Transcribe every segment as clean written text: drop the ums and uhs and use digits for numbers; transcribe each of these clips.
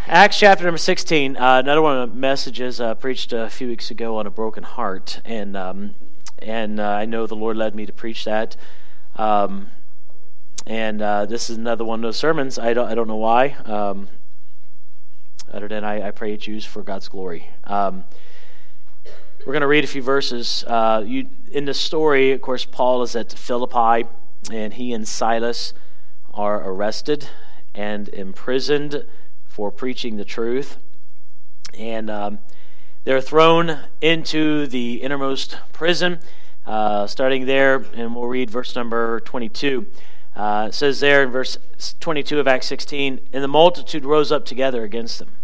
Acts chapter number 16, another one of the messages preached a few weeks ago on a broken heart, and I know the Lord led me to preach that, and this is another one of those sermons. I don't know why, other than I pray it's used for God's glory. We're going to read a few verses. In the story, of course, Paul is at Philippi, and he and Silas are arrested and imprisoned for preaching the truth, and they're thrown into the innermost prison, starting there, and we'll read verse number 22. It says there in verse 22 of Acts 16, "And the multitude rose up together against them.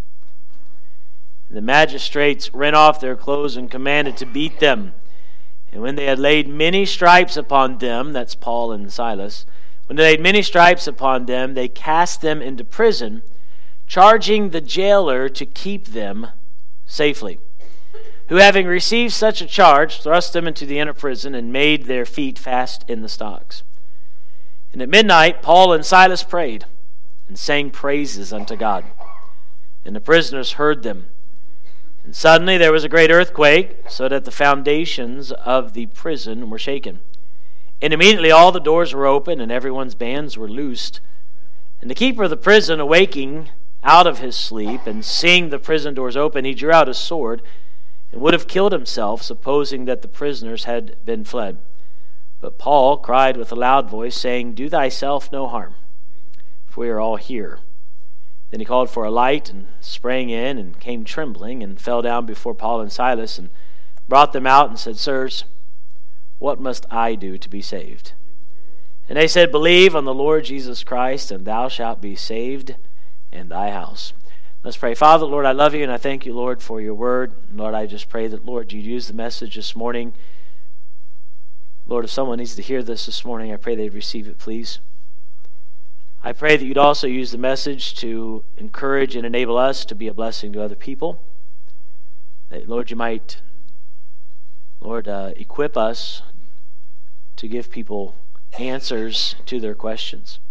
And the magistrates rent off their clothes and commanded to beat them. And when they had laid many stripes upon them," that's Paul and Silas, "when they laid many stripes upon them, they cast them into prison, charging the jailer to keep them safely. Who, having received such a charge, thrust them into the inner prison and made their feet fast in the stocks. And at midnight Paul and Silas prayed and sang praises unto God. And the prisoners heard them. And suddenly there was a great earthquake, so that the foundations of the prison were shaken. And immediately all the doors were opened, and everyone's bands were loosed. And the keeper of the prison, awaking out of his sleep, and seeing the prison doors open, he drew out his sword, and would have killed himself, supposing that the prisoners had been fled. But Paul cried with a loud voice, saying, Do thyself no harm, for we are all here. Then he called for a light, and sprang in, and came trembling, and fell down before Paul and Silas, and brought them out, and said, Sirs, what must I do to be saved? And they said, Believe on the Lord Jesus Christ, and thou shalt be saved in thy house. Let's pray. Father, Lord, I love you, and I thank you, Lord, for your word. Lord, I just pray that, Lord, you'd use the message this morning. Lord, if someone needs to hear this morning, I pray they'd receive it, please. I pray that you'd also use the message to encourage and enable us to be a blessing to other people. That, Lord, you might, Lord, equip us to give people answers to their questions.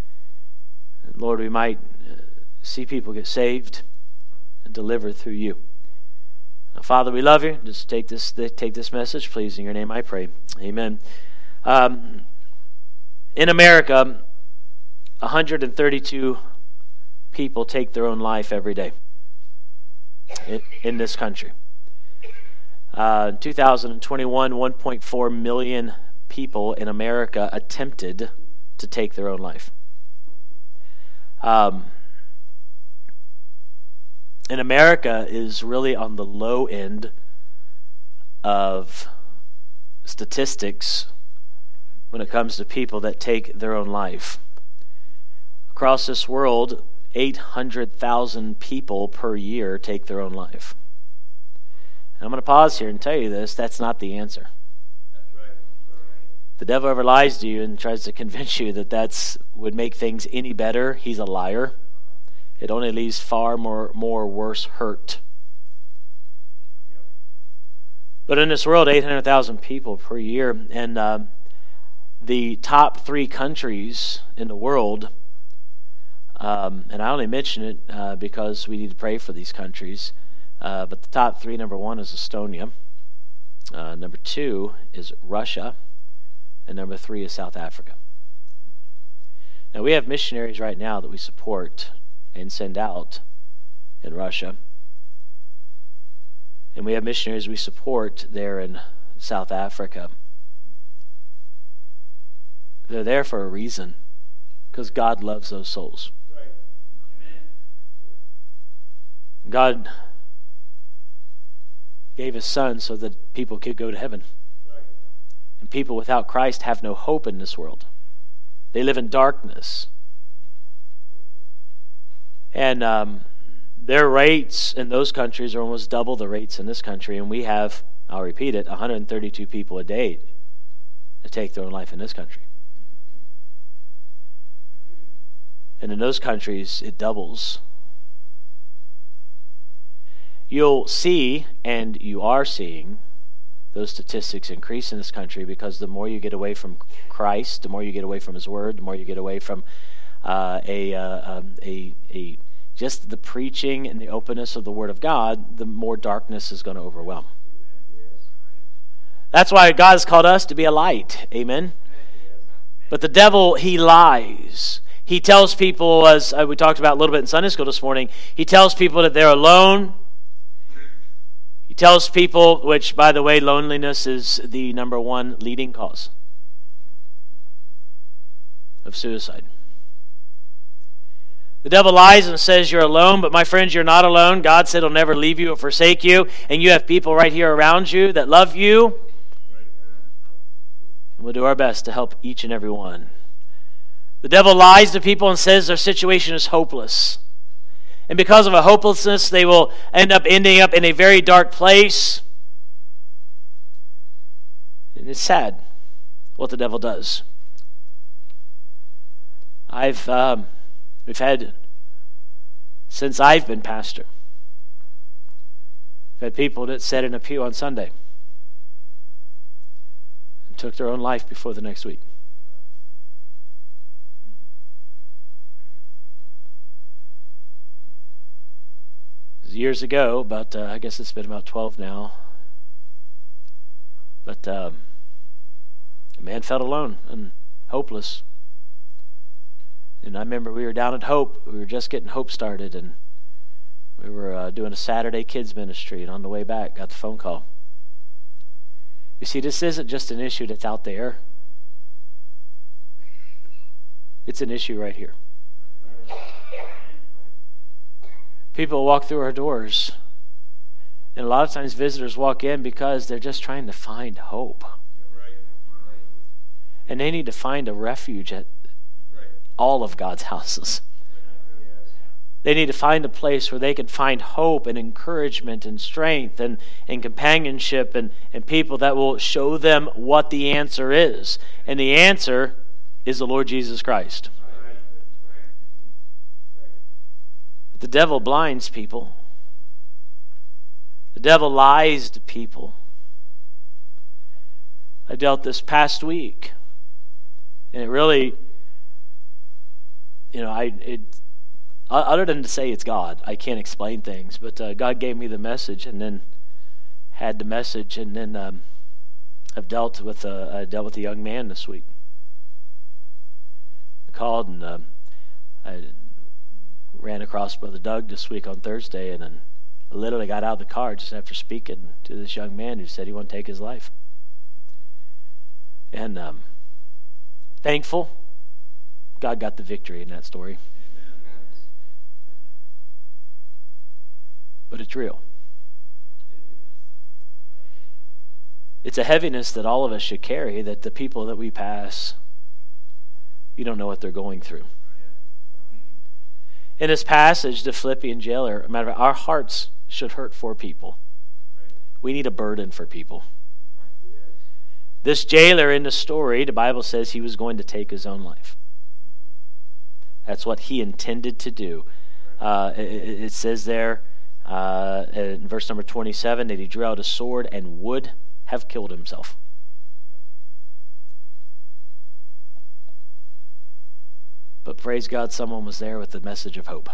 And Lord, we might see people get saved and delivered through you. Now, Father, we love you. Just take this message, please. In your name I pray. Amen. In America, 132 people take their own life every day in this country. In 2021, 1.4 million people in America attempted to take their own life. And America is really on the low end of statistics when it comes to people that take their own life. Across this world, 800,000 people per year take their own life. And I'm going to pause here and tell you this, that's not the answer. That's right. If the devil ever lies to you and tries to convince you that that's would make things any better, he's a liar. It only leaves far more worse hurt. But in this world, 800,000 people per year, and the top 3 countries in the world, and I only mention it because we need to pray for these countries, but the top 3, number 1 is Estonia, number 2 is Russia, and number 3 is South Africa. Now we have missionaries right now that we support and send out in Russia. And we have missionaries we support there in South Africa. They're there for a reason, because God loves those souls. Right. God gave his son so that people could go to heaven. Right. And people without Christ have no hope in this world. They live in darkness. And their rates in those countries are almost double the rates in this country. And we have, I'll repeat it, 132 people a day that take their own life in this country. And in those countries, it doubles. You'll see, and you are seeing, those statistics increase in this country because the more you get away from Christ, the more you get away from his word, the more you get away from a just the preaching and the openness of the Word of God, the more darkness is going to overwhelm. That's why God has called us to be a light. Amen? But the devil, he lies. He tells people, as we talked about a little bit in Sunday school this morning, he tells people that they're alone. He tells people, which, by the way, loneliness is the number one leading cause of suicide. The devil lies and says you're alone, but my friends, you're not alone. God said he'll never leave you or forsake you, and you have people right here around you that love you. And we'll do our best to help each and every one. The devil lies to people and says their situation is hopeless. And because of a hopelessness, they will ending up in a very dark place. And it's sad what the devil does. We've had, since I've been pastor, we've had people that sat in a pew on Sunday and took their own life before the next week. Years ago, but I guess it's been about 12 now. But a man felt alone and hopeless. And I remember we were down at Hope. We were just getting Hope started, and we were doing a Saturday kids ministry, and on the way back, got the phone call. You see, this isn't just an issue that's out there. It's an issue right here. People walk through our doors, and a lot of times visitors walk in because they're just trying to find hope. And they need to find a refuge at all of God's houses. They need to find a place where they can find hope and encouragement and strength and companionship and people that will show them what the answer is. And the answer is the Lord Jesus Christ. The devil blinds people. The devil lies to people. I dealt this past week, and it really, other than to say it's God, I can't explain things, but God gave me the message, and then had the message, and then I dealt with a young man this week. I called, and I ran across Brother Doug this week on Thursday, and then I literally got out of the car just after speaking to this young man who said he wanted to take his life. And thankful, God got the victory in that story. Amen. But it's real. It's a heaviness that all of us should carry, that the people that we pass, you don't know what they're going through. In this passage, the Philippian jailer, matter of fact, our hearts should hurt for people. We need a burden for people. This jailer in the story, the Bible says he was going to take his own life. That's what he intended to do. It says there in verse number 27 that he drew out a sword and would have killed himself. But praise God, someone was there with the message of hope.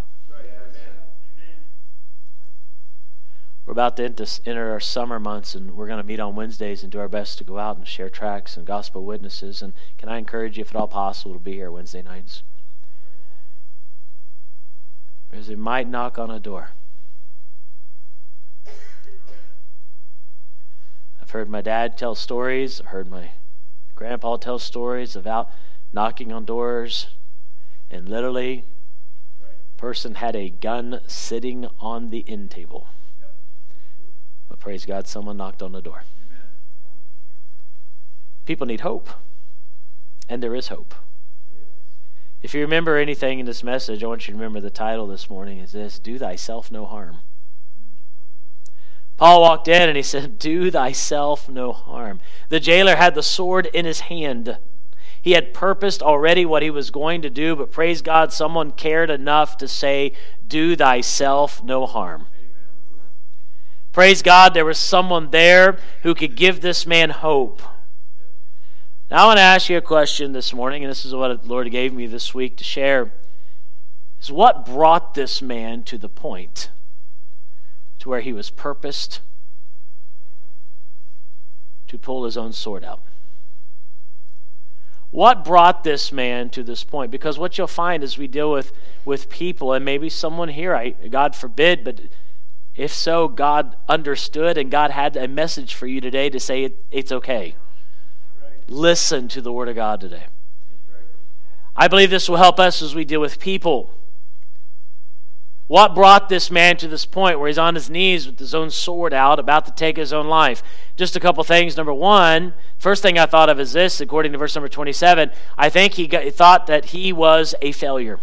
We're about to enter our summer months, and we're going to meet on Wednesdays and do our best to go out and share tracts and gospel witnesses. And can I encourage you, if at all possible, to be here Wednesday nights? Because it might knock on a door. I've heard my dad tell stories. I've heard my grandpa tell stories about knocking on doors. And literally, a person had a gun sitting on the end table. But praise God, someone knocked on the door. Amen. People need hope. And there is hope. If you remember anything in this message, I want you to remember the title this morning is this: Do thyself no harm. Paul walked in and he said, do thyself no harm. The jailer had the sword in his hand. He had purposed already what he was going to do, but praise God, someone cared enough to say, do thyself no harm. Praise God, there was someone there who could give this man hope. Now I want to ask you a question this morning, and this is what the Lord gave me this week to share. is what brought this man to the point to where he was purposed to pull his own sword out. What brought this man to this point? Because what you'll find as we deal with people, and maybe someone here, God forbid, but if so, God understood and God had a message for you today to say it's okay. Right. Listen to the Word of God today. Right. I believe this will help us as we deal with people. What brought this man to this point where he's on his knees with his own sword out, about to take his own life? Just a couple things. Number one, first thing I thought of is this, according to verse number 27, I think he thought that he was a failure.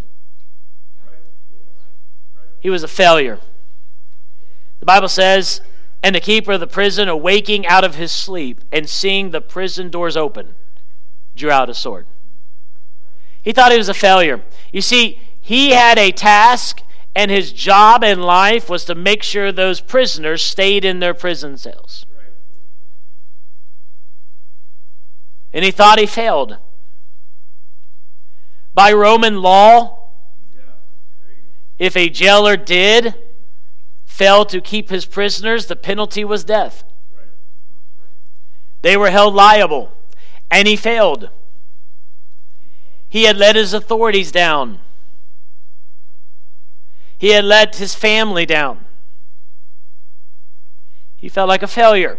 He was a failure. The Bible says, and the keeper of the prison, awaking out of his sleep and seeing the prison doors open, drew out his sword. He thought he was a failure. You see, he had a task, and his job in life was to make sure those prisoners stayed in their prison cells. Right. And he thought he failed. By Roman law, if a jailer did fail to keep his prisoners, the penalty was death. Right. They were held liable, and he failed. He had let his authorities down. He had let his family down. He felt like a failure.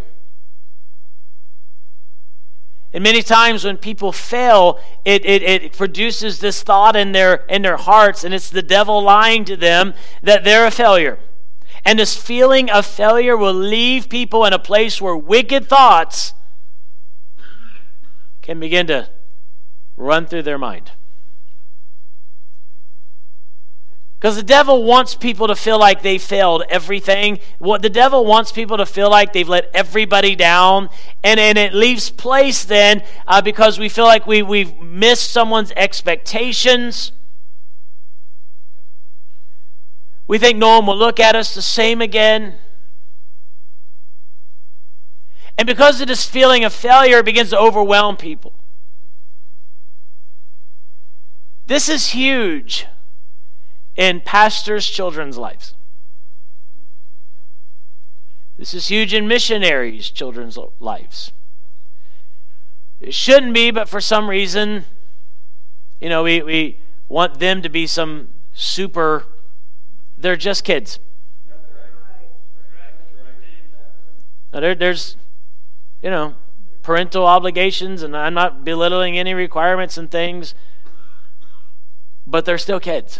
And many times when people fail, it produces this thought in their hearts, and it's the devil lying to them that they're a failure. And this feeling of failure will leave people in a place where wicked thoughts can begin to run through their mind. Because the devil wants people to feel like they failed everything. The devil wants people to feel like they've let everybody down. And it leaves place then because we feel like we've missed someone's expectations. We think no one will look at us the same again. And because of this feeling of failure, it begins to overwhelm people. This is huge in pastors' children's lives. This is huge in missionaries' children's lives. It shouldn't be, but for some reason, we want them to be some super, they're just kids. Now there's, parental obligations, and I'm not belittling any requirements and things, but they're still kids.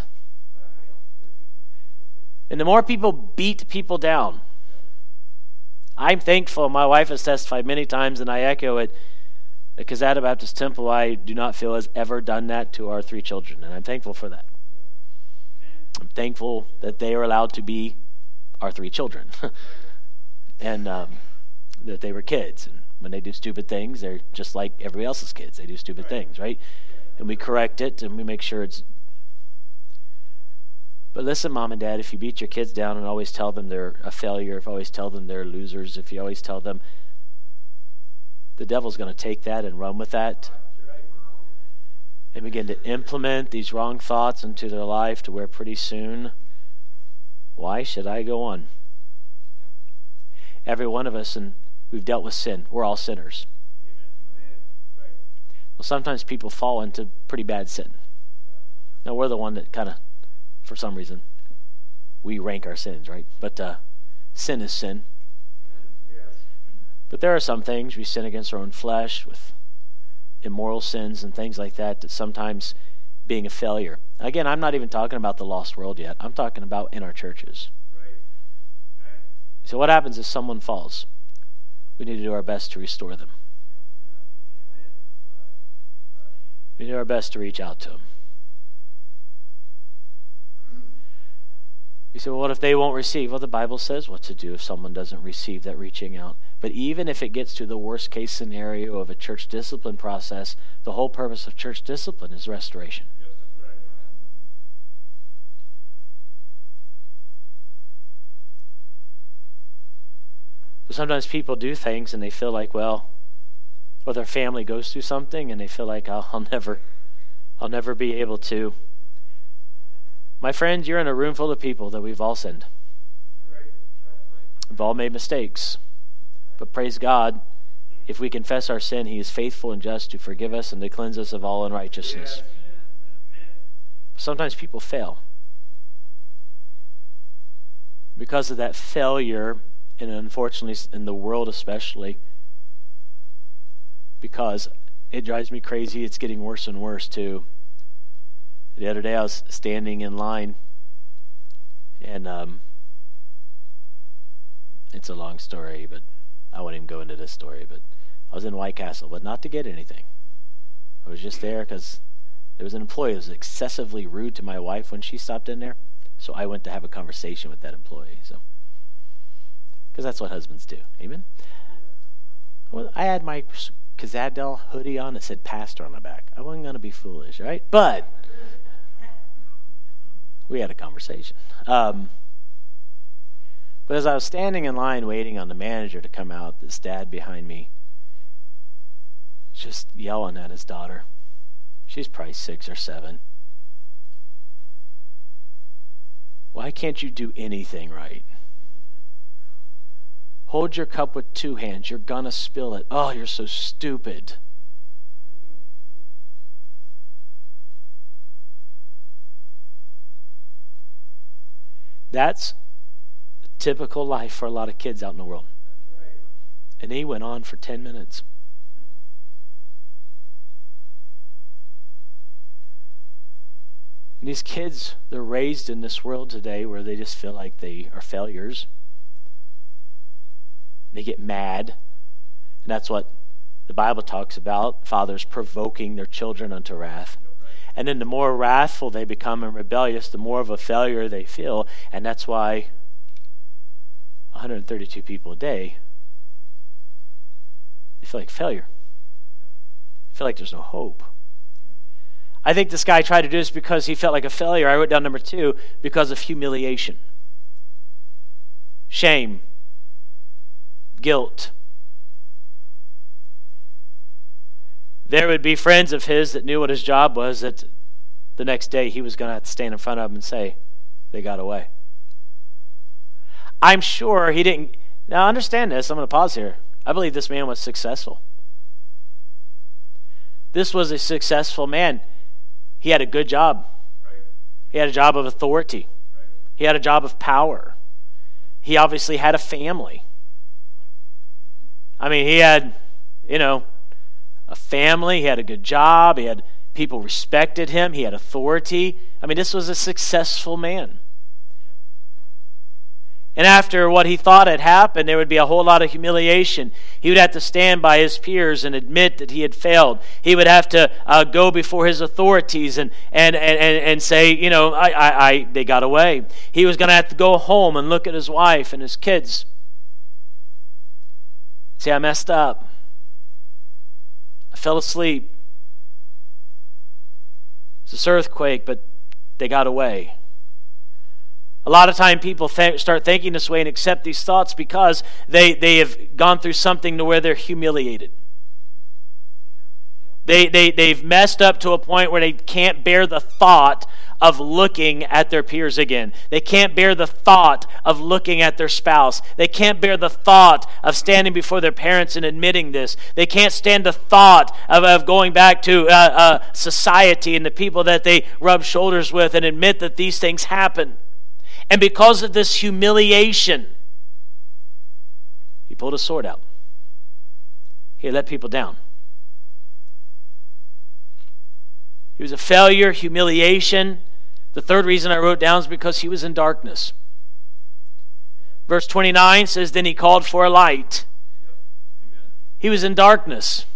And the more people beat people down, I'm thankful. My wife has testified many times, and I echo it. The Kazata Baptist Temple, I do not feel, has ever done that to our 3 children, and I'm thankful for that. I'm thankful that they are allowed to be our 3 children, and that they were kids. And when they do stupid things, they're just like everybody else's kids. They do stupid things, right? And we correct it, and we make sure it's. But listen, Mom and Dad, if you beat your kids down and always tell them they're a failure, if you always tell them they're losers, if you always tell them, the devil's going to take that and run with that and begin to implement these wrong thoughts into their life to where pretty soon, why should I go on? Every one of us, and we've dealt with sin. We're all sinners. Well, sometimes people fall into pretty bad sin. Now, we're the one that kind of, for some reason, we rank our sins, right? But sin is sin. But there are some things we sin against our own flesh with immoral sins and things like that sometimes being a failure. Again, I'm not even talking about the lost world yet. I'm talking about in our churches. So what happens if someone falls? We need to do our best to restore them. We do our best to reach out to them. You say, well, what if they won't receive? Well, the Bible says what to do if someone doesn't receive that reaching out. But even if it gets to the worst case scenario of a church discipline process, the whole purpose of church discipline is restoration. Yes, that's right. But sometimes people do things and they feel like, well, or their family goes through something and they feel like I'll never be able to. My friends, you're in a room full of people that we've all sinned. We've all made mistakes. But praise God, if we confess our sin, he is faithful and just to forgive us and to cleanse us of all unrighteousness. Sometimes people fail. Because of that failure, and unfortunately in the world especially, because it drives me crazy, it's getting worse and worse too. The other day I was standing in line, and it's a long story, but I won't even go into this story, but I was in White Castle, but not to get anything. I was just there because there was an employee who was excessively rude to my wife when she stopped in there, so I went to have a conversation with that employee. So, because that's what husbands do. Amen? Well, I had my Kazadel hoodie on that said pastor on the back. I wasn't going to be foolish, right? But we had a conversation. But as I was standing in line waiting on the manager to come out, this dad behind me just yelling at his daughter. She's probably 6 or 7. Why can't you do anything right? Hold your cup with 2 hands. You're going to spill it. Oh, you're so stupid. That's the typical life for a lot of kids out in the world. And he went on for 10 minutes. And these kids, they're raised in this world today where they just feel like they are failures. They get mad. And that's what the Bible talks about, fathers provoking their children unto wrath. And then the more wrathful they become and rebellious, the more of a failure they feel. And that's why 132 people a day, they feel like failure. They feel like there's no hope. I think this guy tried to do this because he felt like a failure. I wrote down number 2, because of humiliation. Shame. Guilt. There would be friends of his that knew what his job was, that the next day he was going to have to stand in front of them and say, they got away. I'm sure he didn't. Now understand this, I'm going to pause here. I believe this man was successful. This was a successful man. He had a good job. He had a job of authority. He had a job of power. He obviously had a family. I mean, he had, a family. He had a good job. He had people respected him. He had authority. I mean, this was a successful man. And after what he thought had happened, there would be a whole lot of humiliation. He would have to stand by his peers and admit that he had failed. He would have to go before his authorities and say, they got away. He was going to have to go home and look at his wife and his kids. See, I messed up. I fell asleep. It's this earthquake, but they got away. A lot of time people start thinking this way and accept these thoughts because they have gone through something to where they're humiliated. They've messed up to a point where they can't bear the thought of looking at their peers again. They can't bear the thought of looking at their spouse. They can't bear the thought of standing before their parents and admitting this. They can't stand the thought of going back to society and the people that they rub shoulders with and admit that these things happen. And because of this humiliation, he pulled a sword out. He let people down. He was a failure, humiliation. The third reason I wrote down is because he was in darkness. Verse 29 says, then he called for a light. He was in darkness.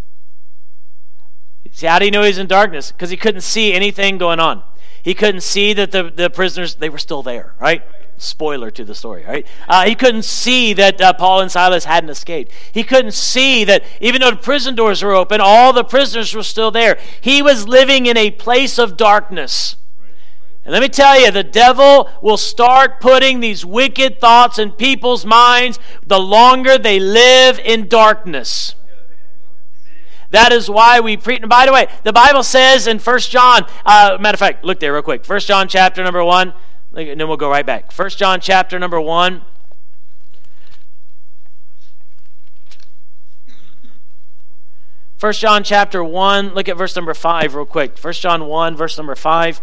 See, how do you know he was in darkness? Because he couldn't see anything going on. He couldn't see that the prisoners, they were still there, right? Spoiler to the story, right? He couldn't see that Paul and Silas hadn't escaped. He couldn't see that even though the prison doors were open, all the prisoners were still there. He was living in a place of darkness. And let me tell you, the devil will start putting these wicked thoughts in people's minds the longer they live in darkness. That is why we preach. And by the way, the Bible says in 1 John, matter of fact, look there real quick. 1 John chapter number 1, and then we'll go right back. 1 John chapter number 1. First John chapter 1, look at verse number 5 real quick. 1 John 1, verse number 5.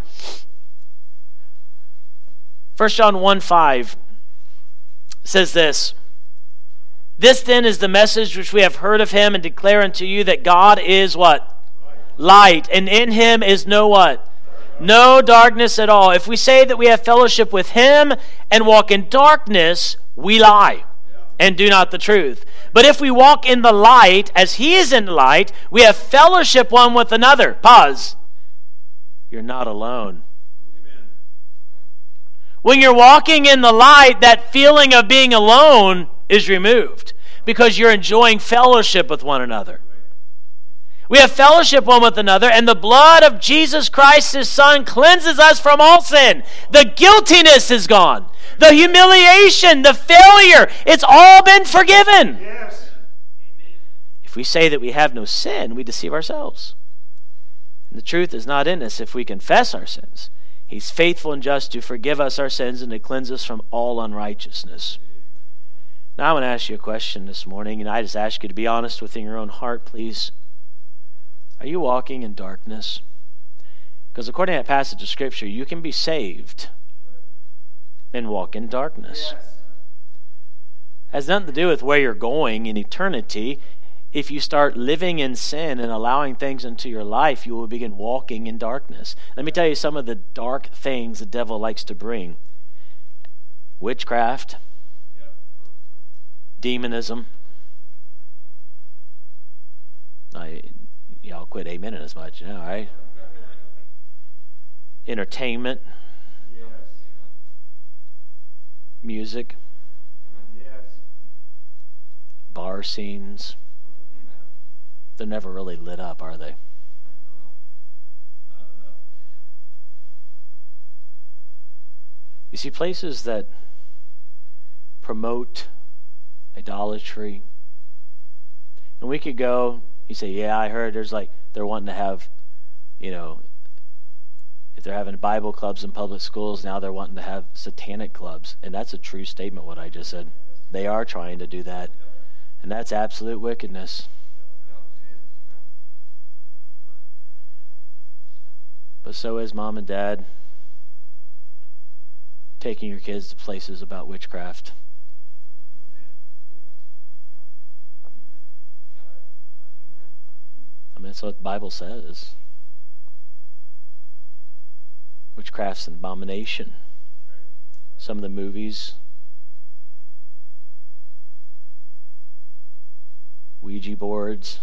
1 John 1:5 says this. This then is the message which we have heard of him and declare unto you, that God is what? Light. And in him is no what? No darkness at all. If we say that we have fellowship with him and walk in darkness, we lie and do not the truth. But if we walk in the light, as he is in the light, we have fellowship one with another. Pause. You're not alone. Amen. When you're walking in the light, that feeling of being alone is removed because you're enjoying fellowship with one another. We have fellowship one with another, and the blood of Jesus Christ, his Son, cleanses us from all sin. The guiltiness is gone. The humiliation, the failure, it's all been forgiven. Yes. If we say that we have no sin, we deceive ourselves. And the truth is not in us. If we confess our sins, he's faithful and just to forgive us our sins and to cleanse us from all unrighteousness. Now I want to ask you a question this morning, and I just ask you to be honest within your own heart, please. Are you walking in darkness? Because according to that passage of Scripture, you can be saved and walk in darkness. Yes. It has nothing to do with where you're going in eternity. If you start living in sin and allowing things into your life, you will begin walking in darkness. Let me tell you some of the dark things the devil likes to bring. Witchcraft, demonism. Y'all quit amening as much now, right? Entertainment. Yes. Music. Yes. Bar scenes. They're never really lit up, are they? You see, places that promote idolatry. And we could go, you say, yeah, I heard they're wanting to have, if they're having Bible clubs in public schools, now they're wanting to have satanic clubs. And that's a true statement, what I just said. They are trying to do that. And that's absolute wickedness. But so is mom and dad taking your kids to places about witchcraft. That's what the Bible says. Witchcraft's an abomination. Some of the movies, Ouija boards.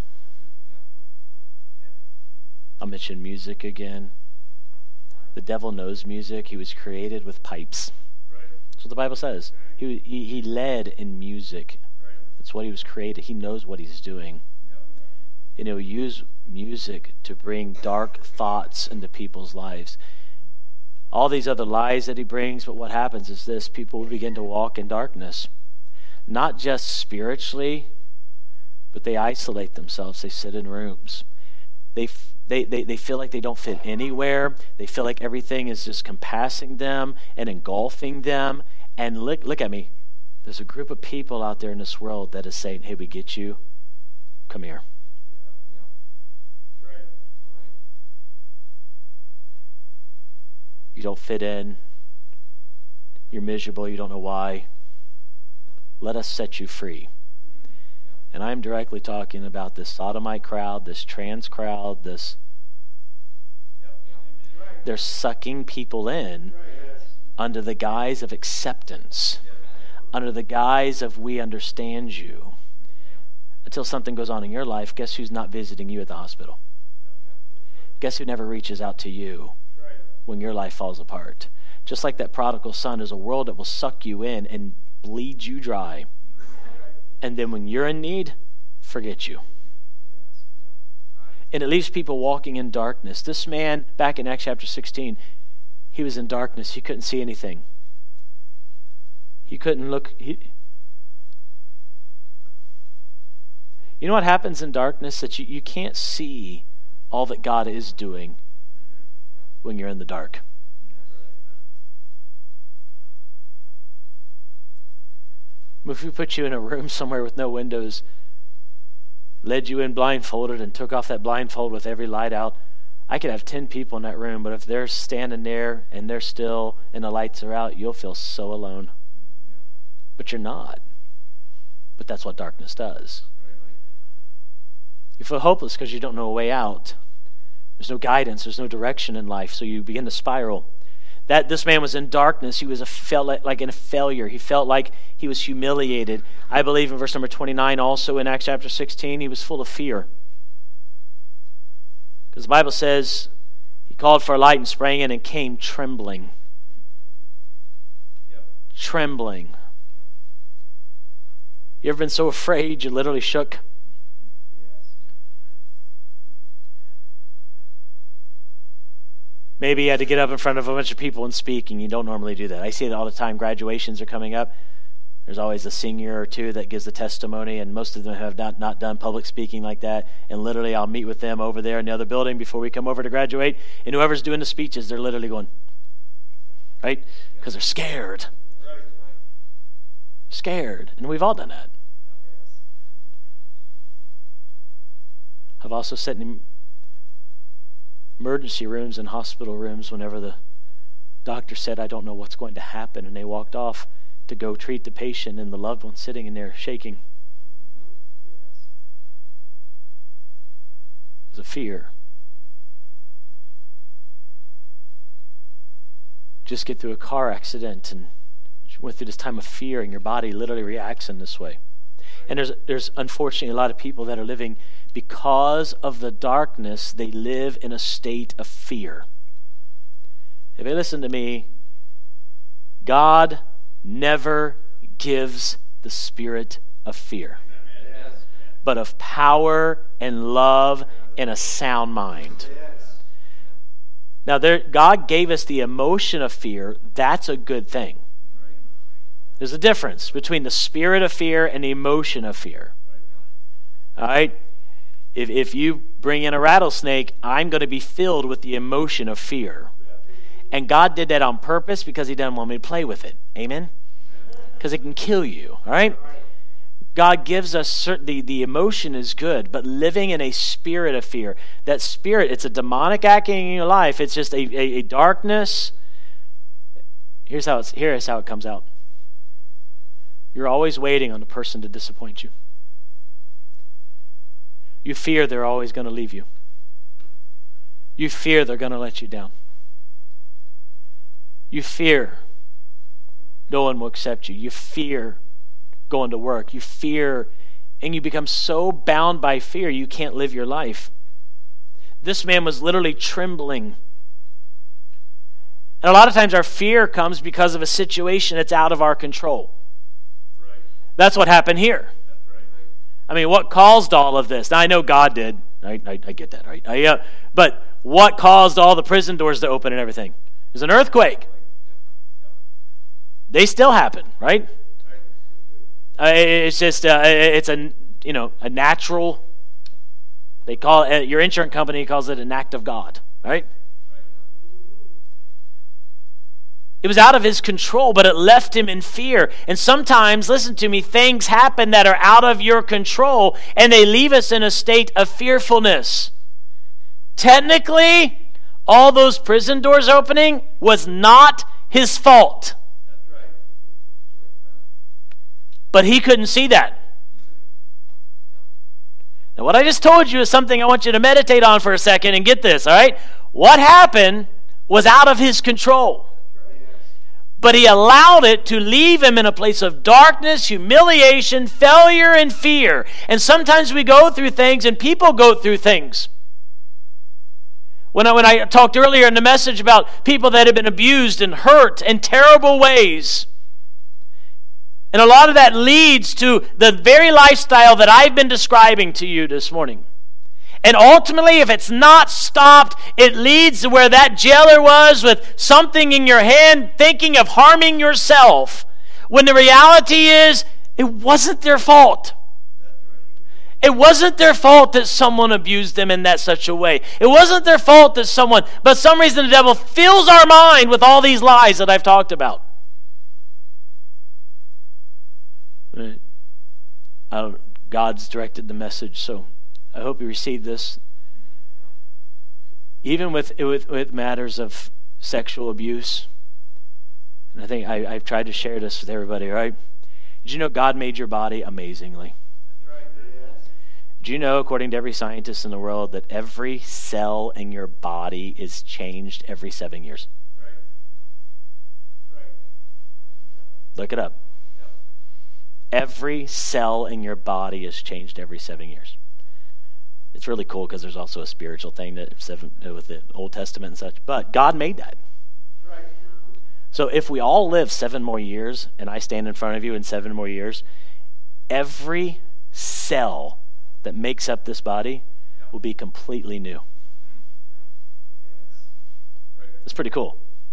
I'll mention music again. The devil knows music. He was created with pipes. That's what the Bible says. He led in music. That's what he was created. He knows what he's doing. And he'll use music to bring dark thoughts into people's lives. All these other lies that he brings, but what happens is this: people will begin to walk in darkness. Not just spiritually, but they isolate themselves. They sit in rooms. They feel like they don't fit anywhere. They feel like everything is just compassing them and engulfing them. And look at me. There's a group of people out there in this world that is saying, hey, we get you. Come here. You don't fit in. You're miserable. You don't know why. Let us set you free. And I'm directly talking about this sodomite crowd, this trans crowd, this. They're sucking people in under the guise of acceptance, under the guise of we understand you. Until something goes on in your life, guess who's not visiting you at the hospital? Guess who never reaches out to you when your life falls apart? Just like that prodigal son, is a world that will suck you in and bleed you dry. And then when you're in need, forget you. And it leaves people walking in darkness. This man, back in Acts chapter 16, he was in darkness. He couldn't see anything. He couldn't look. You know what happens in darkness? That you can't see all that God is doing when you're in the dark. If we put you in a room somewhere with no windows, led you in blindfolded and took off that blindfold with every light out, I could have 10 people in that room, but if they're standing there and they're still and the lights are out, you'll feel so alone. But you're not. But that's what darkness does. You feel hopeless because you don't know a way out. There's no guidance. There's no direction in life, so you begin to spiral. This man was in darkness. He felt like in a failure. He felt like he was humiliated. I believe in verse number 29 also in Acts chapter 16, he was full of fear. Because the Bible says he called for a light and sprang in and came trembling. Yep. Trembling. You ever been so afraid you literally shook? Maybe you had to get up in front of a bunch of people and speak, and you don't normally do that. I see it all the time. Graduations are coming up. There's always a senior or two that gives the testimony, and most of them have not done public speaking like that. And literally, I'll meet with them over there in the other building before we come over to graduate. And whoever's doing the speeches, they're literally going, right? Because they're scared. Scared. And we've all done that. I've also sat in emergency rooms and hospital rooms whenever the doctor said, I don't know what's going to happen, and they walked off to go treat the patient and the loved one sitting in there shaking. It's a fear. Just get through a car accident and went through this time of fear, and your body literally reacts in this way. And there's unfortunately a lot of people that are living because of the darkness. They live in a state of fear. If you listen to me, God never gives the spirit of fear, but of power and love and a sound mind. Now, God gave us the emotion of fear. That's a good thing. There's a difference between the spirit of fear and the emotion of fear. All right? If you bring in a rattlesnake, I'm going to be filled with the emotion of fear. And God did that on purpose because he doesn't want me to play with it. Amen? Because it can kill you. All right? God gives us the emotion is good, but living in a spirit of fear. That spirit, it's a demonic acting in your life. It's just a darkness. Here's how it comes out. You're always waiting on the person to disappoint you. You fear they're always going to leave you. You fear they're going to let you down. You fear no one will accept you. You fear going to work. You fear, and you become so bound by fear you can't live your life. This man was literally trembling. And a lot of times our fear comes because of a situation that's out of our control. That's what happened here. I mean, what caused all of this? Now, I know God did. I get that, right? But what caused all the prison doors to open and everything? It was an earthquake. They still happen, right? It's just it's a natural. They call it, your insurance company calls it an act of God, right? It was out of his control, but it left him in fear. And sometimes, listen to me, things happen that are out of your control, and they leave us in a state of fearfulness. Technically, all those prison doors opening was not his fault. That's right. But he couldn't see that. Now, what I just told you is something I want you to meditate on for a second and get this, all right? What happened was out of his control. But he allowed it to leave him in a place of darkness, humiliation, failure, and fear. And sometimes we go through things, and people go through things. When I talked earlier in the message about people that have been abused and hurt in terrible ways. And a lot of that leads to the very lifestyle that I've been describing to you this morning. And ultimately, if it's not stopped, it leads to where that jailer was with something in your hand, thinking of harming yourself, when the reality is, it wasn't their fault. It wasn't their fault that someone abused them in that such a way. It wasn't their fault that someone, but for some reason the devil fills our mind with all these lies that I've talked about. God's directed the message, so I hope you receive this. Even with matters of sexual abuse, and I think I've tried to share this with everybody, right? Did you know God made your body amazingly? Do you know, according to every scientist in the world, that every cell in your body is changed every 7 years? Look it up. Every cell in your body is changed every 7 years. It's really cool because there's also a spiritual thing that with the Old Testament and such. But God made that. So if we all live 7 more years, and I stand in front of you in 7 more years, every cell that makes up this body will be completely new. It's pretty cool.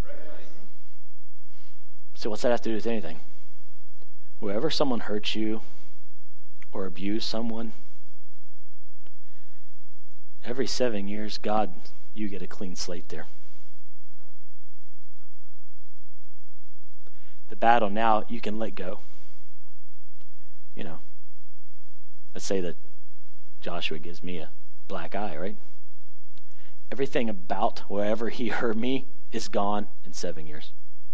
So what's that have to do with anything? Wherever someone hurts you or abused someone, every 7 years, God, you get a clean slate there. The battle now, you can let go. You know, let's say that Joshua gives me a black eye, right? Everything about wherever he hurt me is gone in 7 years.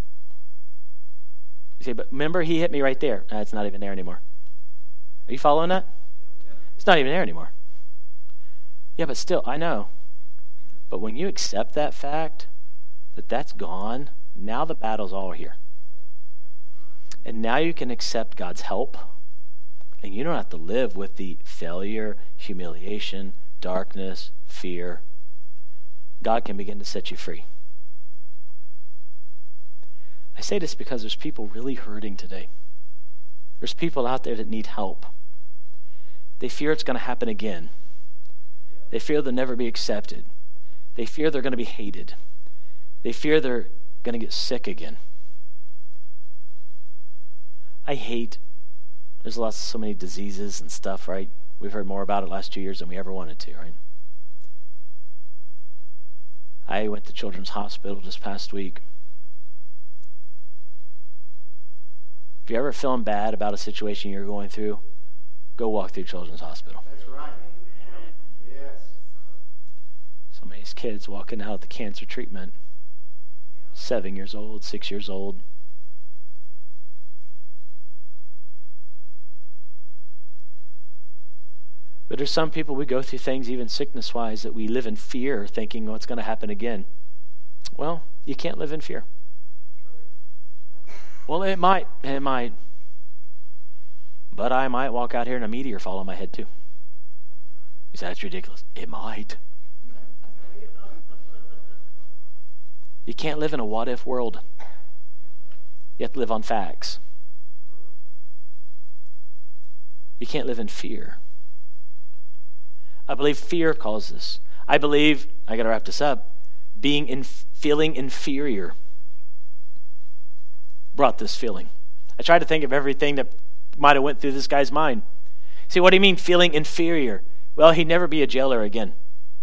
You say, but remember he hit me right there. It's not even there anymore. Are you following that? It's not even there anymore. Yeah, but still, I know. But when you accept that fact, that that's gone, now the battle's all here. And now you can accept God's help. And you don't have to live with the failure, humiliation, darkness, fear. God can begin to set you free. I say this because there's people really hurting today. There's people out there that need help. They fear it's going to happen again. They fear they'll never be accepted. They fear they're going to be hated. They fear they're going to get sick again. I hate, there's so many diseases and stuff, right? We've heard more about it last 2 years than we ever wanted to, right? I went to Children's Hospital this past week. If you're ever feeling bad about a situation you're going through, go walk through Children's Hospital. That's right. Yes. Some of these kids walking out of the cancer treatment, 7 years old, 6 years old. But there's some people, we go through things even sickness-wise that we live in fear, thinking, oh, it's going to happen again. Well, you can't live in fear. Well, it might. But I might walk out here and a meteor fall on my head too. You say, that's ridiculous. It might. You can't live in a what-if world. You have to live on facts. You can't live in fear. I believe fear causes. I believe, I got to wrap this up, feeling inferior brought this feeling. I tried to think of everything that might have went through this guy's mind. See, what do you mean feeling inferior? Well, he'd never be a jailer again.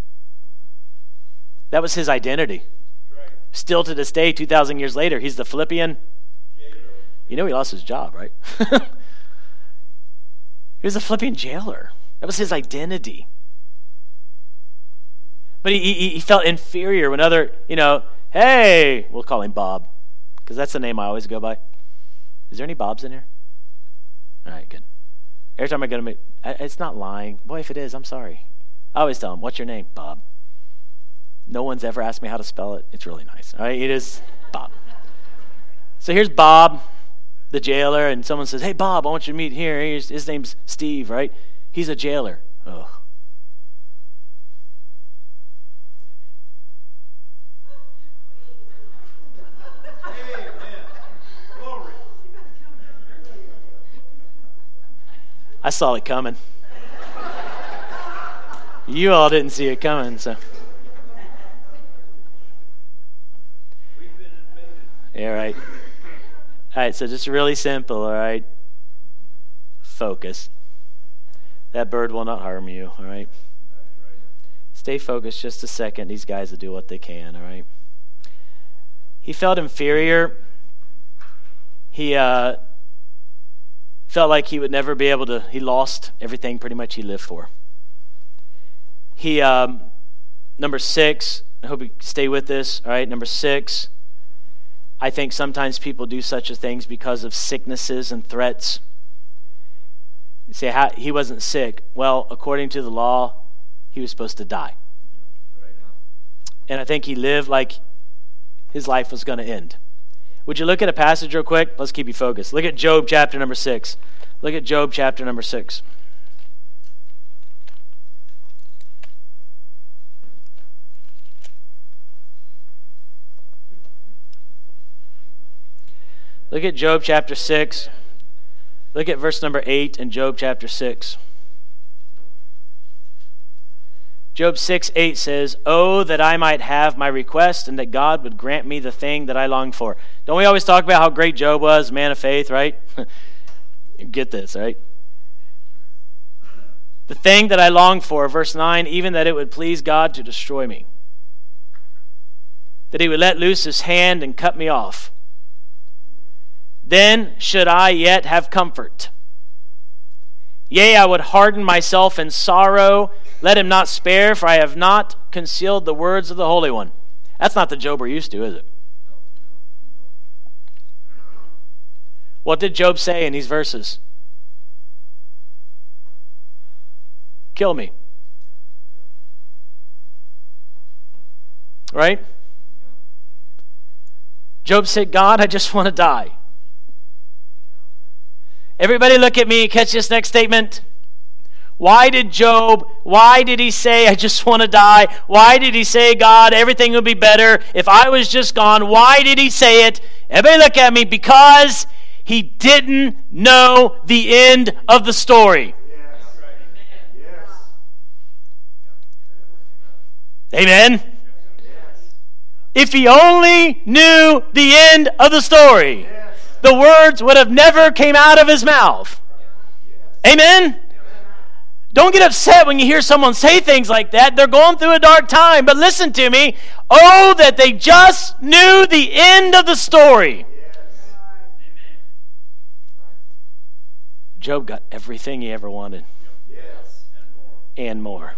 That was his identity. Right. Still to this day, 2,000 years later, he's the Philippian. You know he lost his job, right? He was a Philippian jailer. That was his identity. But he felt inferior when other, hey, we'll call him Bob, because that's the name I always go by. Is there any Bobs in here? All right, good. Every time I go to meet, it's not lying. Boy, if it is, I'm sorry. I always tell them, what's your name? Bob. No one's ever asked me how to spell it. It's really nice. All right, it is Bob. So here's Bob, the jailer, and someone says, hey, Bob, I want you to meet here. His name's Steve, right? He's a jailer. Oh. I saw it coming. You all didn't see it coming, so. Yeah, right. All right, so just really simple, all right? Focus. That bird will not harm you, all right? Stay focused just a second. These guys will do what they can, all right? He felt inferior. He felt like he would never be able to, he lost everything pretty much he lived for. He, number 6, I hope you stay with this, all right? Number 6, I think sometimes people do such a things because of sicknesses and threats. You say, he wasn't sick. Well, according to the law, he was supposed to die. And I think he lived like his life was going to end. Would you look at a passage real quick? Let's keep you focused. Look at Job chapter number 6. Look at Job chapter number 6. Look at Job chapter 6. Look at verse number 8 in Job chapter 6. Job 6:8 says, "Oh, that I might have my request and that God would grant me the thing that I long for." Don't we always talk about how great Job was, man of faith, right? Get this, right? The thing that I long for, verse 9, even that it would please God to destroy me. That he would let loose his hand and cut me off. Then should I yet have comfort. Yea, I would harden myself in sorrow. Let him not spare, for I have not concealed the words of the Holy One. That's not the Job we're used to, is it? What did Job say in these verses? Kill me. Right? Job said, God, I just want to die. Everybody look at me, catch this next statement. Why did he say, I just want to die? Why did he say, God, everything would be better if I was just gone? Why did he say it? Everybody look at me. Because he didn't know the end of the story. Yes. Amen? Yes. If he only knew the end of the story, yes, the words would have never came out of his mouth. Yes. Amen? Don't get upset when you hear someone say things like that. They're going through a dark time. But listen to me. Oh, that they just knew the end of the story. Yes. Job got everything he ever wanted. Yes. And more.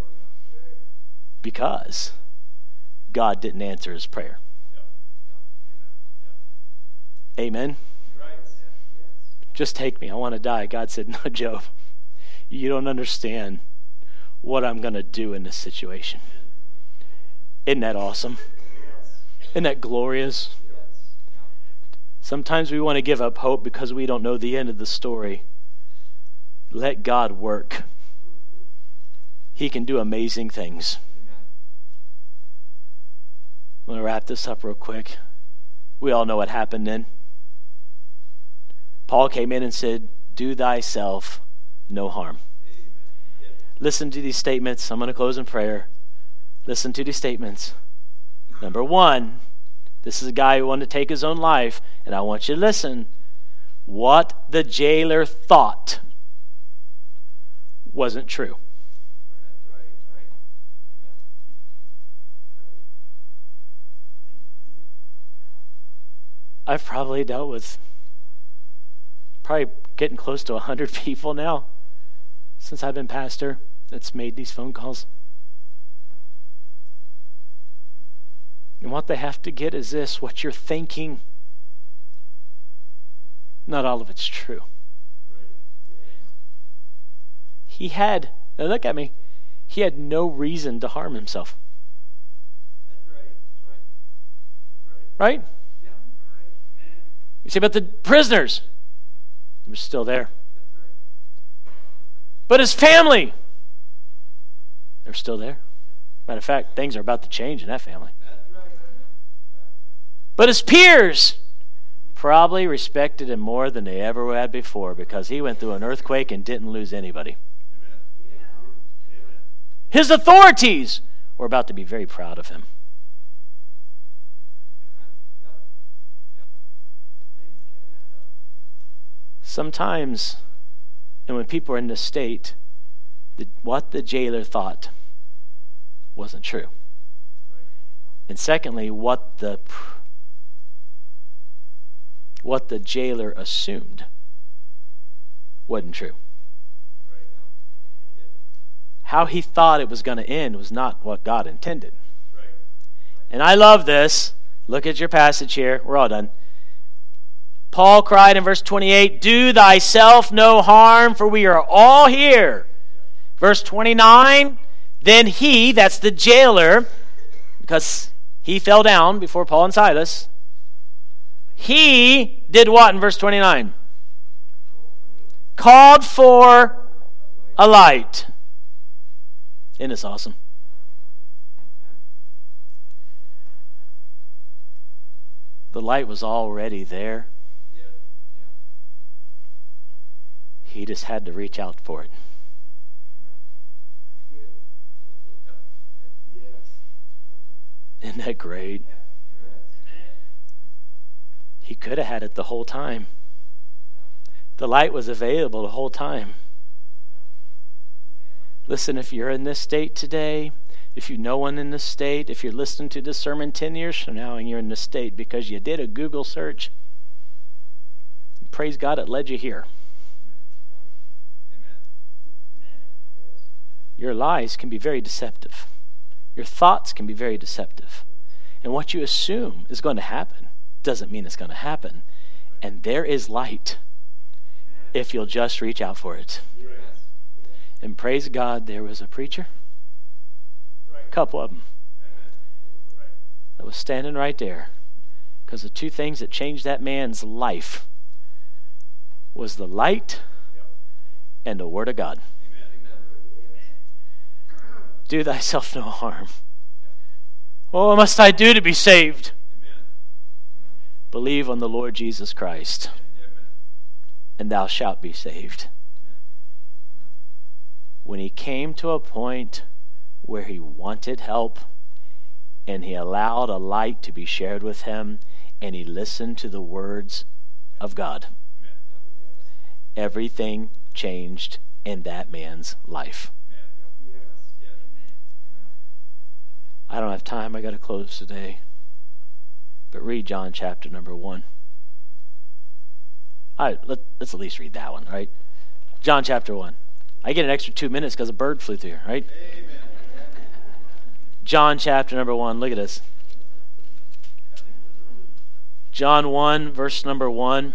Because God didn't answer his prayer. Amen? Just take me. I want to die. God said, no, Job. You don't understand what I'm going to do in this situation. Isn't that awesome? Isn't that glorious? Sometimes we want to give up hope because we don't know the end of the story. Let God work. He can do amazing things. I'm going to wrap this up real quick. We all know what happened then. Paul came in and said, do thyself no harm. Listen to these statements. I'm going to close in prayer. Listen to these statements. Number 1, this is a guy who wanted to take his own life, and I want you to listen. What the jailer thought wasn't true. I've probably dealt with getting close to 100 people now since I've been pastor that's made these phone calls. And what they have to get is this, what you're thinking. Not all of it's true. Now look at me, he had no reason to harm himself. Right? You see, but the prisoners, they were still there. But his family, they're still there. Matter of fact, things are about to change in that family. But his peers probably respected him more than they ever had before because he went through an earthquake and didn't lose anybody. His authorities were about to be very proud of him. Sometimes, and when people are in this state, what the jailer thought wasn't true. And secondly, what the jailer assumed wasn't true. How he thought it was going to end was not what God intended. And I love this. Look at your passage here. We're all done. Paul cried in verse 28, "Do thyself no harm, for we are all here." Verse 29, then he, that's the jailer, because he fell down before Paul and Silas, he did what in verse 29? Called for a light. Isn't this awesome? The light was already there. He just had to reach out for it. Isn't that great? He could have had it the whole time. The light was available the whole time. Listen, if you're in this state today, if you know one in this state, if you're listening to this sermon 10 years from now and you're in this state because you did a Google search, praise God it led you here. Your lies can be very deceptive. Your thoughts can be very deceptive. And what you assume is going to happen doesn't mean it's going to happen. And there is light if you'll just reach out for it. And praise God, there was a preacher, a couple of them, that was standing right there. Because the two things that changed that man's life was the light and the Word of God. Do thyself no harm. What must I do to be saved? Believe on the Lord Jesus Christ, and thou shalt be saved. When he came to a point where he wanted help, and he allowed a light to be shared with him, and he listened to the words of God, everything changed in that man's life. I don't have time. I got to close today. But read John chapter number 1. All right, let's at least read that one, right? John chapter 1. I get an extra 2 minutes because a bird flew through here, right? Amen. John chapter number 1. Look at this. John 1, verse number 1.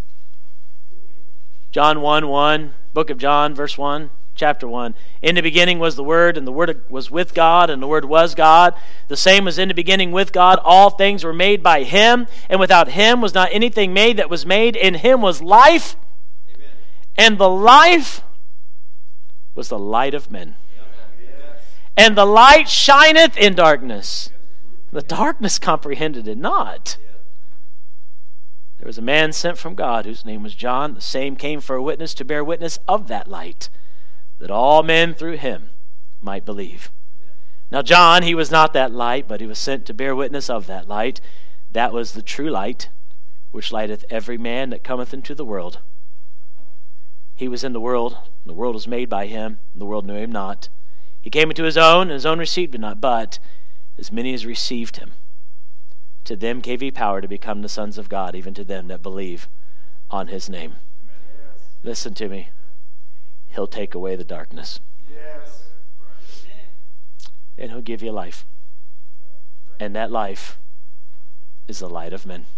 John 1:1. Book of John, verse 1. Chapter 1. In the beginning was the Word, and the Word was with God, and the Word was God. The same was in the beginning with God. All things were made by Him, and without Him was not anything made that was made. In Him was life, Amen. And the life was the light of men. Yes. And the light shineth in darkness. The darkness comprehended it not. There was a man sent from God whose name was John. The same came for a witness to bear witness of that light, that all men through him might believe. Now John, he was not that light, but he was sent to bear witness of that light. That was the true light, which lighteth every man that cometh into the world. He was in the world was made by him, and the world knew him not. He came into his own, and his own received him not. But as many as received him, to them gave he power to become the sons of God, even to them that believe on his name. Yes. Listen to me. He'll take away the darkness. Yes. And he'll give you life. And that life is the light of men.